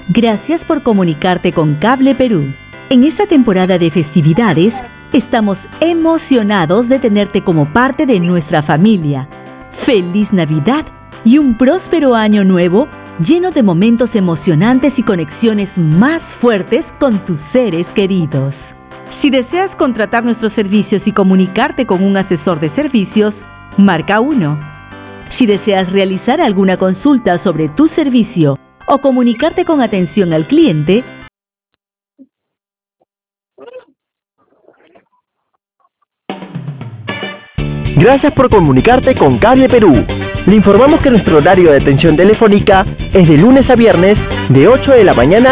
Gracias por comunicarte con Cable Perú. En esta temporada de festividades, estamos emocionados de tenerte como parte de nuestra familia. ¡Feliz Navidad y un próspero año nuevo lleno de momentos emocionantes y conexiones más fuertes con tus seres queridos! Si deseas contratar nuestros servicios y comunicarte con un asesor de servicios, marca 1. Si deseas realizar alguna consulta sobre tu servicio o comunicarte con atención al cliente, Gracias por comunicarte con Cable Perú. Le informamos que nuestro horario de atención telefónica es de lunes a viernes de 8 de la mañana